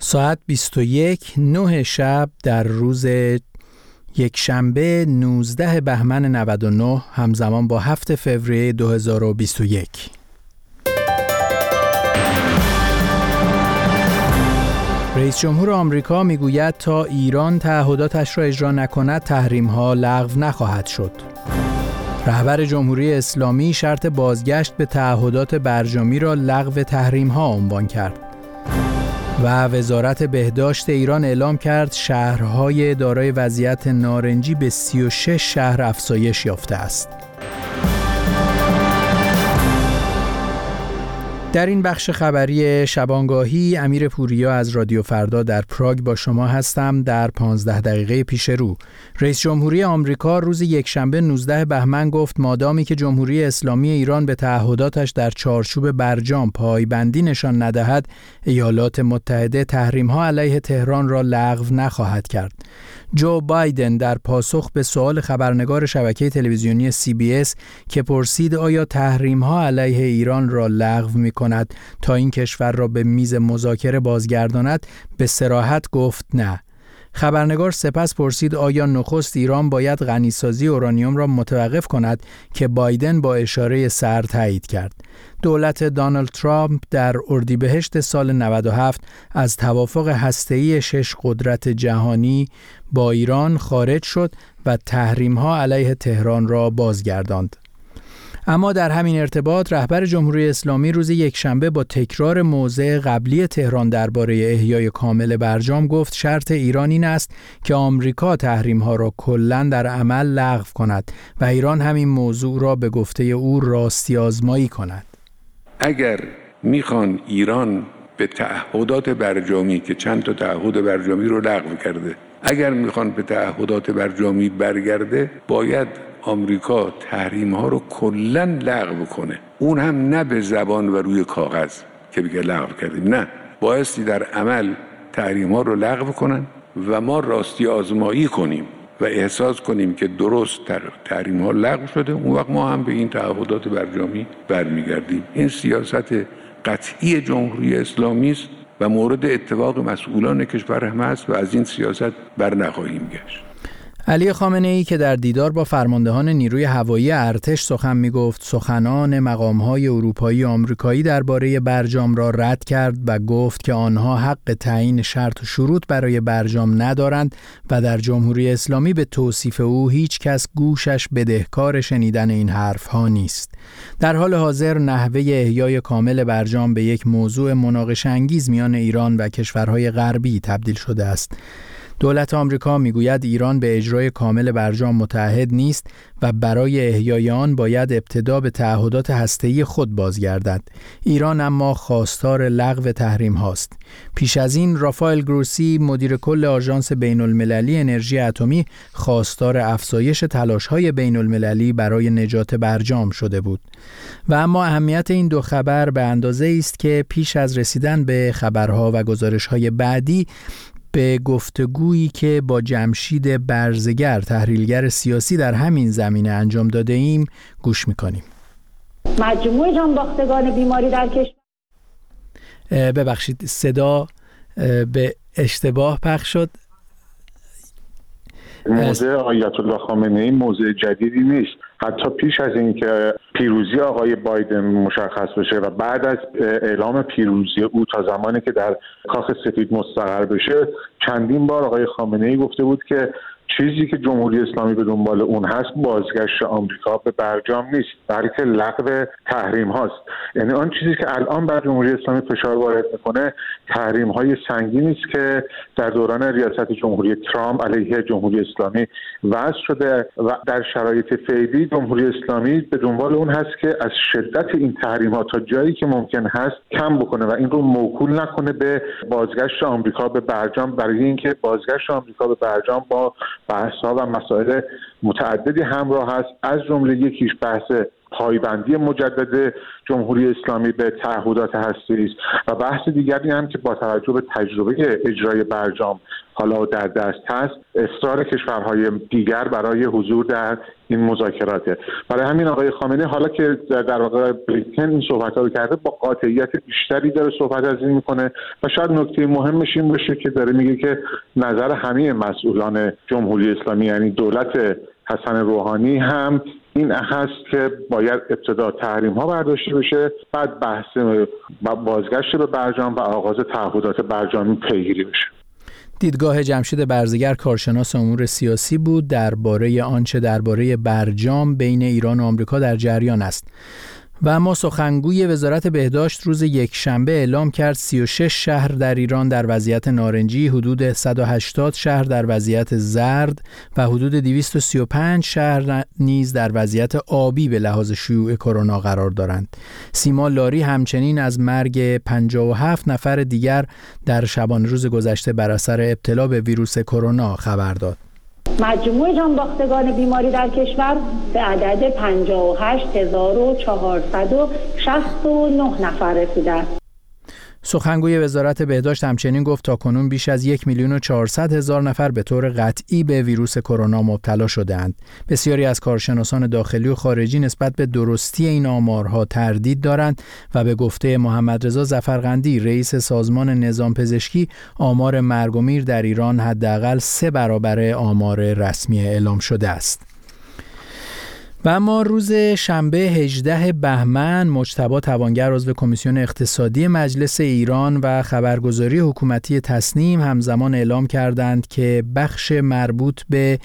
ساعت 21:09 شب در روز یکشنبه 19 بهمن 99 همزمان با 7 فوریه 2021. رئیس جمهور آمریکا میگوید تا ایران تعهداتش را اجرا نکند تحریم‌ها لغو نخواهد شد. رهبر جمهوری اسلامی شرط بازگشت به تعهدات برجامی را لغو تحریم‌ها عنوان کرد. و وزارت بهداشت ایران اعلام کرد شهرهای دارای وضعیت نارنجی به 36 شهر افزایش یافته است. در این بخش خبری شبانگاهی امیر پوریا از رادیو فردا در پراگ با شما هستم. در 15 دقیقه پیش رو رئیس جمهوری آمریکا روز یکشنبه 19 بهمن گفت مادامی که جمهوری اسلامی ایران به تعهداتش در چارچوب برجام پایبندی نشان ندهد، ایالات متحده تحریم‌ها علیه تهران را لغو نخواهد کرد. جو بایدن در پاسخ به سوال خبرنگار شبکه تلویزیونی CBS که پرسید آیا تحریم‌ها علیه ایران را لغو می‌کند تا این کشور را به میز مذاکره بازگرداند، به صراحت گفت نه. خبرنگار سپس پرسید آیا نخست ایران باید غنیسازی اورانیوم را متوقف کند که بایدن با اشاره سر تایید کرد. دولت دونالد ترامپ در اردیبهشت سال 97 از توافق هسته‌ای 6 قدرت جهانی با ایران خارج شد و تحریم‌ها علیه تهران را بازگرداند. اما در همین ارتباط رهبر جمهوری اسلامی روز یکشنبه با تکرار موضع قبلی تهران درباره احیای کامل برجام گفت شرط ایران این است که آمریکا تحریم‌ها را کلاً در عمل لغو کند و ایران همین موضوع را به گفته او راستی آزمایی کند. اگر میخوان ایران به تعهدات برجامی که چند تا تعهد برجامی رو لغو کرده، اگر میخوان به تعهدات برجامی برگرده، باید آمریکا تحریم‌ها رو کلاً لغو کنه. اون هم نه به زبان و روی کاغذ که بگه لغو کردیم، نه، بایستی در عمل تحریم‌ها رو لغو کنن و ما راستی آزمایی کنیم و احساس کنیم که درست تحریم‌ها لغو شده. اون وقت ما هم به این تعهدات برجامی برمیگردیم. این سیاست قطعی جمهوری اسلامی است و مورد اتفاق مسئولان کشور هم است و از این سیاست بر نخواهیم گشت. علی خامنه‌ای که در دیدار با فرماندهان نیروی هوایی ارتش سخن می‌گفت، سخنان مقام‌های اروپایی و آمریکایی درباره برجام را رد کرد و گفت که آنها حق تعیین شرط و شروط برای برجام ندارند و در جمهوری اسلامی به توصیف او هیچ کس گوشش بدهکار شنیدن این حرف‌ها نیست. در حال حاضر نحوه احیای کامل برجام به یک موضوع مناقشه‌انگیز میان ایران و کشورهای غربی تبدیل شده است. دولت آمریکا میگوید ایران به اجرای کامل برجام متعهد نیست و برای احیای آن باید ابتدا به تعهدات هسته‌ای خود بازگردد. ایران اما خواستار لغو تحریم هاست. پیش از این رافائل گروسی مدیر کل آژانس بین‌المللی انرژی اتمی خواستار افزایش تلاش‌های بین‌المللی برای نجات برجام شده بود. و اما اهمیت این دو خبر به اندازه است که پیش از رسیدن به خبرها و گزارش‌های بعدی به گفتگویی که با جمشید برزگر تحلیلگر سیاسی در همین زمینه انجام داده ایم گوش میکنیم. مجموع جانباختگان بیماری در کشور ببخشید صدا به اشتباه پخش شد. موضع آیت الله خامنه‌ای موضع جدیدی نیست. حتی پیش از این که پیروزی آقای بایدن مشخص بشه و بعد از اعلام پیروزی او تا زمانی که در کاخ سفید مستقر بشه، چندین بار آقای خامنه‌ای گفته بود که چیزی که جمهوری اسلامی به دنبال اون هست بازگشت آمریکا به برجام نیست، بلکه لغو تحریم هاست. یعنی آن چیزی که الان بر جمهوری اسلامی فشار وارد میکنه تحریم های سنگینی است که در دوران ریاست جمهوری ترامپ علیه جمهوری اسلامی وضع شده و در شرایط فعلی جمهوری اسلامی به دنبال اون هست که از شدت این تحریم ها تا جایی که ممکن هست کم بکنه و این رو موکول نکنه به بازگشت آمریکا به برجام، برای اینکه بازگشت آمریکا به برجام با بحث‌ها و مسائل متعددی همراه است. از جمله یکیش بحث پایبندی مجدد جمهوری اسلامی به تعهدات هسته‌ای است و بحث دیگری هم که با توجه به تجربه اجرای برجام حالا در دست هست، اصرار کشورهای دیگر برای حضور در این مذاکراته. برای همین آقای خامنه‌ای حالا که در واقع بلینکن این صحبت‌ها رو کرده، با قاطعیت بیشتری داره صحبت از این میکنه و شاید نکته مهمش این باشه که داره میگه که نظر همه مسئولان جمهوری اسلامی یعنی دولت حسن روحانی هم این هست که باید ابتدا تحریم‌ها برداشته بشه، بعد بحث بازگشت به برجام و آغاز تعهدات برجامی پیگیری بشه. دیدگاه جمشید برزگر کارشناس امور سیاسی بود درباره آنچه درباره برجام بین ایران و آمریکا در جریان است. و اما سخنگوی وزارت بهداشت روز یکشنبه اعلام کرد 36 شهر در ایران در وضعیت نارنجی، حدود 180 شهر در وضعیت زرد و حدود 235 شهر نیز در وضعیت آبی به لحاظ شیوع کرونا قرار دارند. سیما لاری همچنین از مرگ 57 نفر دیگر در شبانه روز گذشته بر اثر ابتلا به ویروس کرونا خبر داد. مجموع جانباختگان بیماری در کشور به عدد 58469 نفر رسیده است. سخنگوی وزارت بهداشت همچنین گفت تاکنون بیش از 1,400,000 نفر به طور قطعی به ویروس کرونا مبتلا شده‌اند. بسیاری از کارشناسان داخلی و خارجی نسبت به درستی این آمارها تردید دارند و به گفته محمد رضا ظفرقندی رئیس سازمان نظام پزشکی، آمار مرگ و میر در ایران حداقل 3 برابر آمار رسمی اعلام شده است. و اما روز شنبه 18 بهمن مجتبی توانگر عضو کمیسیون اقتصادی مجلس ایران و خبرگزاری حکومتی تصنیم همزمان اعلام کردند که بخش مربوط به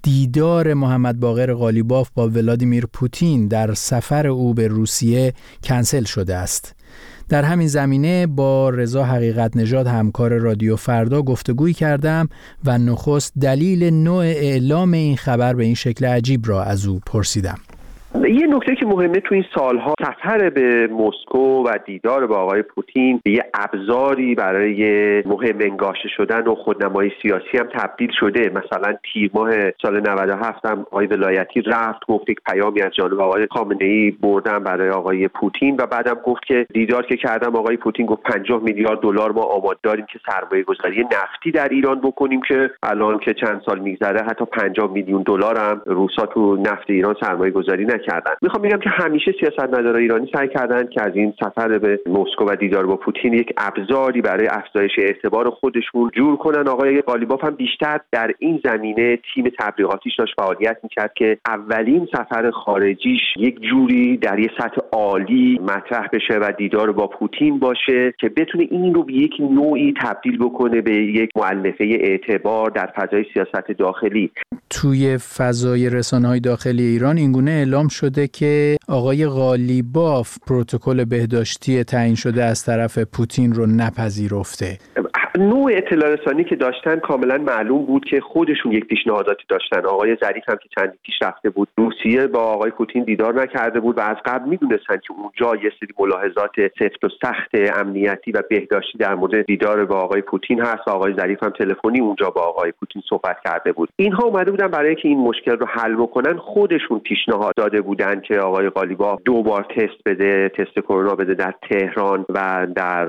دیدار محمد باقر قالیباف با ولادیمیر پوتین در سفر او به روسیه کنسل شده است. در همین زمینه با رضا حقیقت نژاد همکار رادیو فردا گفتگویی کردم و نخست دلیل نوع اعلام این خبر به این شکل عجیب را از او پرسیدم. یه نکته که مهمه تو این سالها، سفر به مسکو و دیدار با آقای پوتین به یه ابزاری برای مهم انگاشته شدن و خودنمایی سیاسی هم تبدیل شده. مثلا تیر ماه سال 97 هم آقای ولایتی رفت گفت یک پیامی از جانب آقای خامنه‌ای بردم برای آقای پوتین و بعدم گفت که دیدار که کردم آقای پوتین گفت 50 میلیارد دلار ما آماده داریم که سرمایه گذاری نفتی در ایران بکنیم که الان که چند سال میگذره حتی 50 میلیون دلار هم روسا تو نفت ایران سرمایه گذاری نکردن. میخوام بگم که همیشه سیاستمداران ایرانی سعی کردن که از این سفر به مسکو و دیدار با پوتین یک ابزاری برای افزایش اعتبار خودشون جور کنن. آقای قالیباف هم بیشتر در این زمینه تیم تبلیغاتیش داشت فعالیت میکرد که اولین سفر خارجیش یک جوری در یک سطح عالی مطرح بشه و دیدار با پوتین باشه که بتونه این رو به یک نوعی تبدیل بکنه به یک مؤلفه اعتبار در فضای سیاست داخلی. توی فضای رسانه‌های داخلی ایران اینگونه اعلام شده که آقای قالیباف پروتکل بهداشتی تعیین شده از طرف پوتین رو نپذیرفته. نوع اطلاع رسانی که داشتن کاملا معلوم بود که خودشون یک پیشنهاداتی داشتن. آقای ظریف هم که چند پیش رفته بود روسیه با آقای پوتین دیدار نکرده بود و از قبل میدونستن که اونجا یه سری ملاحظات سفت و سخت امنیتی و بهداشتی در مورد دیدار با آقای پوتین هست. آقای ظریف هم تلفنی اونجا با آقای پوتین صحبت کرده بود. اینها اومده بودن برای اینکه این مشکل رو حل بکنن خودشون پیشنهاد داده بودن که آقای قالیباف 2 بار تست بده، تست کرونا بده در تهران و در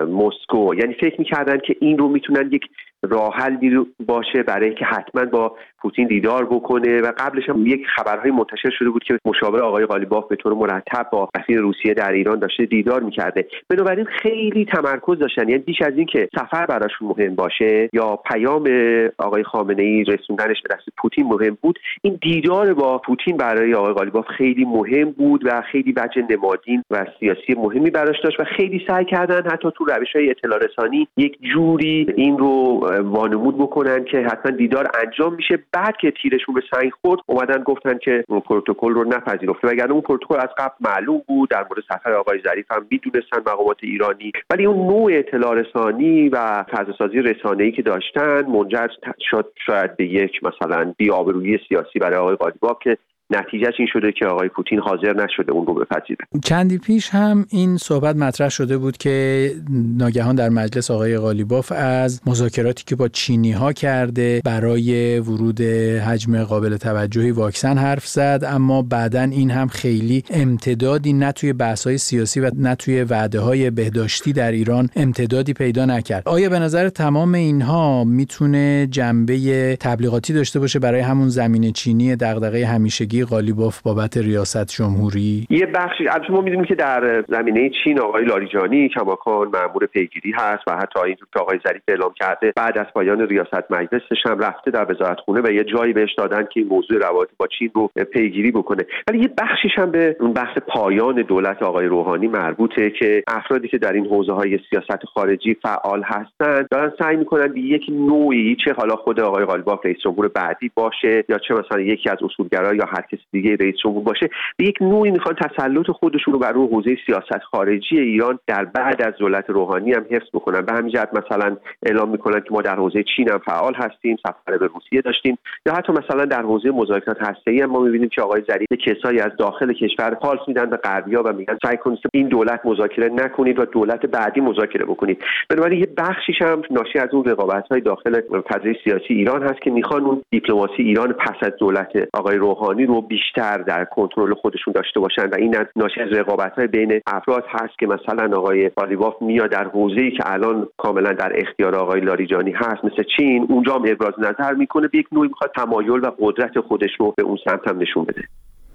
مسکو. یعنی فکر می‌کردن که این رو میتونن یک راه حلی باشه برای اینکه حتما با پوتین دیدار بکنه و قبلش هم یک خبرهای منتشر شده بود که مشاور آقای قالیباف به طور مرتب با سفیر روسیه در ایران داشته دیدار میکرده. بنابراین خیلی تمرکز داشتن، یعنی بیش از این که سفر براشون مهم باشه یا پیام آقای خامنه‌ای رسوندنش به دست پوتین مهم بود، این دیدار با پوتین برای آقای قالیباف خیلی مهم بود و خیلی وجه نمادین و سیاسی مهمی براش داشت و خیلی سعی کردن حتی تو روش‌های اطلاع رسانی یک جوری این رو وانمود بکنن که حتما دیدار انجام میشه. بعد که تیرشون به سنگ خورد اومدن گفتن که اون پروتکل رو نپذیرفته، وگرنه اون پروتکل از قبل معلوم بود. در مورد سفر آقای ظریف هم میدونستن مقامات ایرانی، ولی اون نوع اطلاع رسانی و فضاسازی رسانه‌ای که داشتن منجر شد شاید به یک مثلا بی‌آبرویی سیاسی برای آقای قالیباف که نتیجهش این شده که آقای پوتین حاضر نشده اون رو بپذیره. چندی پیش هم این صحبت مطرح شده بود که ناگهان در مجلس آقای قالیباف از مذاکراتی که با چینی‌ها کرده برای ورود حجم قابل توجهی واکسن حرف زد، اما بعداً این هم خیلی امتدادی نه توی بحث‌های سیاسی و نه توی وعده‌های بهداشتی در ایران امتدادی پیدا نکرد. آیا به نظر تمام اینها میتونه جنبه تبلیغاتی داشته باشه برای همون زمین چینی دغدغه همیشگی قالیباف بابت ریاست جمهوری؟ یه بخشی البته ما می‌دونیم که در زمینه چین آقای لاریجانی کماکان مأمور پیگیری هست و حتی اینجور که آقای ظریف اعلام کرده بعد از پایان ریاست مجلسش هم رفته در وزارتخونه و یه جایی بهش دادن که این موضوع روابط با چین رو پیگیری بکنه. ولی یه بخشیش هم به اون بحث پایان دولت آقای روحانی مربوطه که افرادی که در این حوزه‌های سیاست خارجی فعال هستند دارن سعی می‌کنن به یک نوعی، چه حالا خود آقای قالیباف رئیس جمهور بعدی باشه یا چه مثلا یکی از اصولگرا یا هر کس دیگه رئیس جمهور باشه، به یک نوعی می‌خوان تسلط خودشون رو بر روی حوزه سیاست خارجی ایران در بعد از دولت روحانی هم حفظ بکنن. به همین جهت مثلا اعلام می‌کنن که ما در حوزه چین هم فعال هستیم، سفر به روسیه داشتیم، یا حتی مثلا در حوزه مذاکرات هسته‌ای هم ما می‌بینیم که آقای ظریف کسایی از داخل کشور پالس میدن به غربی‌ها و میگن سعی کنید این دولت مذاکره نکنید و دولت بعدی مذاکره بکنید. بنابراین یه بخشیش هم ناشی از اون رقابت‌های داخل فضای سیاسی ایران هست که میخوان اون دیپلماسی ایران پس از دولت آقای روحانی رو بیشتر در کنترل خودشون داشته باشن و این ناشی از رقابت‌های بین افراد هست که مثلا آقای قالیباف میاد در حوزه‌ای که الان کاملا در اختیار آقای لاریجانی هست مثل چین، اونجا هم ابراز نظر میکنه، به یک نوعی میخواد تمایل و قدرت خودش رو به اون سمت هم نشون بده.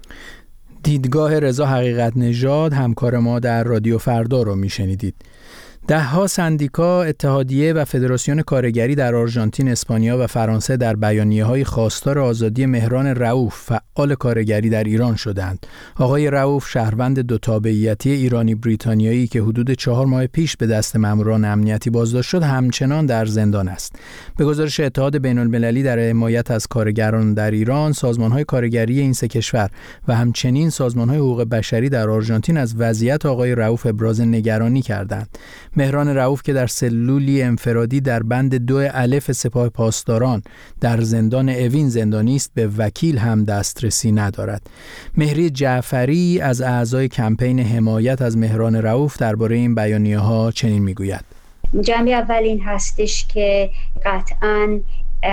دیدگاه رضا حقیقت نژاد همکار ما در رادیو فردا رو میشنیدید. ده‌ها سندیکا، اتحادیه و فدراسیون کارگری در آرژانتین، اسپانیا و فرانسه در بیانیه‌های خواستار آزادی مهران رؤوف، فعال کارگری در ایران شدند. آقای رؤوف شهروند دو تابعیتی ایرانی بریتانیایی که حدود 4 ماه پیش به دست ماموران امنیتی بازداشت شد، همچنان در زندان است. به گزارش اتحاد بین‌المللی در حمایت از کارگران در ایران، سازمان‌های کارگری این سه کشور و همچنین سازمان‌های حقوق بشری در آرژانتین از وضعیت آقای رؤوف ابراز نگرانی کردند. مهران رؤوف که در سلولی انفرادی در بند 2 الف سپاه پاسداران در زندان اوین زندانی است، به وکیل هم دسترسی ندارد. مهری جعفری از اعضای کمپین حمایت از مهران رؤوف درباره این بیانیه‌ها چنین میگوید: جنبه اول این هستش که قطعاً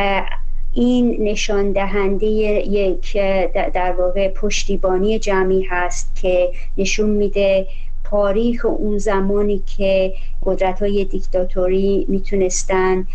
این نشان دهنده یک در واقع پشتیبانی جمعی هست که نشون میده تاریخ اون زمانی که قدرت‌های دیکتاتوری میتونستن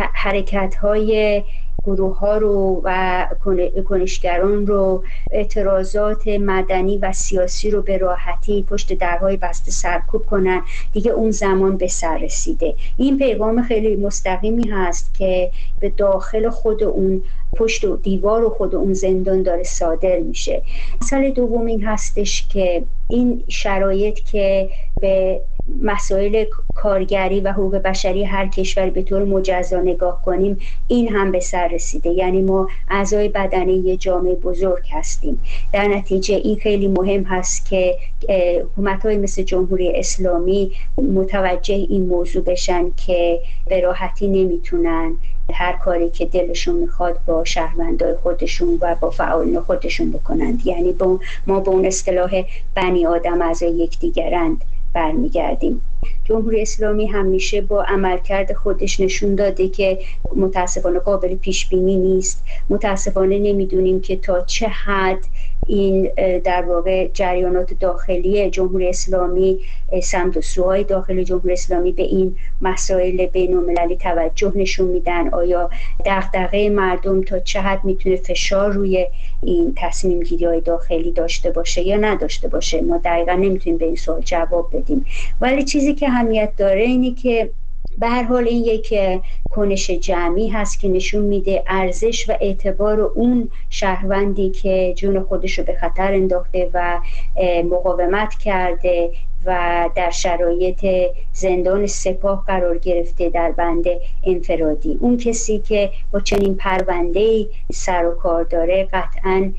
حرکت‌های گروه‌ها رو و کنشگران رو، اعتراضات مدنی و سیاسی رو به راحتی پشت درهای بسته سرکوب کنن، دیگه اون زمان به سر رسیده. این پیغام خیلی مستقیمی هست که به داخل خود اون پشت و دیوار و خود اون زندان داره صادر میشه. مسئله دوم این هستش که این شرایط که به مسائل کارگری و حقوق بشری هر کشوری به طور مجزا نگاه کنیم، این هم به سر رسیده. یعنی ما اعضای بدنه یه جامعه بزرگ هستیم. در نتیجه این خیلی مهم هست که حکومت‌های مثل جمهوری اسلامی متوجه این موضوع بشن که به راحتی نمیتونن هر کاری که دلشون میخواد با شهروندای خودشون و با فعالین خودشون بکنند. یعنی ما با اون اصطلاح بنی آدم اعضای یکدیگرند برمیگردیم. جمهوری اسلامی همیشه با عملکرد خودش نشون داده که متاسفانه قابل پیش بینی نیست. متاسفانه نمیدونیم که تا چه حد این در واقع جریانات داخلی جمهوری اسلامی، سمت و سوهای داخل جمهوری اسلامی به این مسائل بین‌المللی توجه نشون میدن. آیا دغدغه مردم تا چه حد میتونه فشار روی این تصمیم گیری های داخلی داشته باشه یا نداشته باشه؟ ما دقیقا نمیتونیم به این سوال جواب بدیم. ولی چیزی که اهمیت داره اینه که به هر حال این یک کنش جمعی هست که نشون میده ارزش و اعتبار اون شهروندی که جون خودش رو به خطر انداخته و مقاومت کرده و در شرایط زندان سپاه قرار گرفته در بند انفرادی. اون کسی که با چنین پرونده‌ای سر و کار داره قطعاً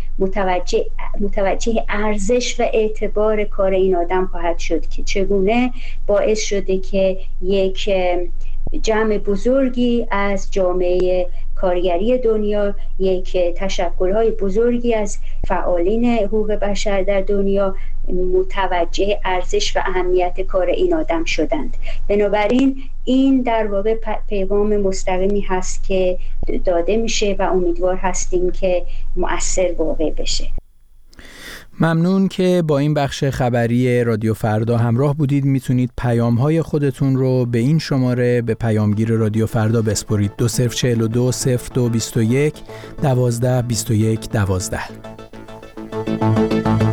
متوجه ارزش و اعتبار کار این آدم خواهد شد که چگونه باعث شده که یک جمع بزرگی از جامعه کارگری دنیا، یک تشکل‌های بزرگی از فعالین حقوق بشر در دنیا متوجه ارزش و اهمیت کار این آدم شدند. بنابراین این در واقع پیغام مستقیمی هست که داده میشه و امیدوار هستیم که مؤثر واقع بشه. ممنون که با این بخش خبری رادیو فردا همراه بودید. میتونید پیام‌های خودتون رو به این شماره به پیامگیر رادیو فردا بسپرید: 2042 0221 12 21 12.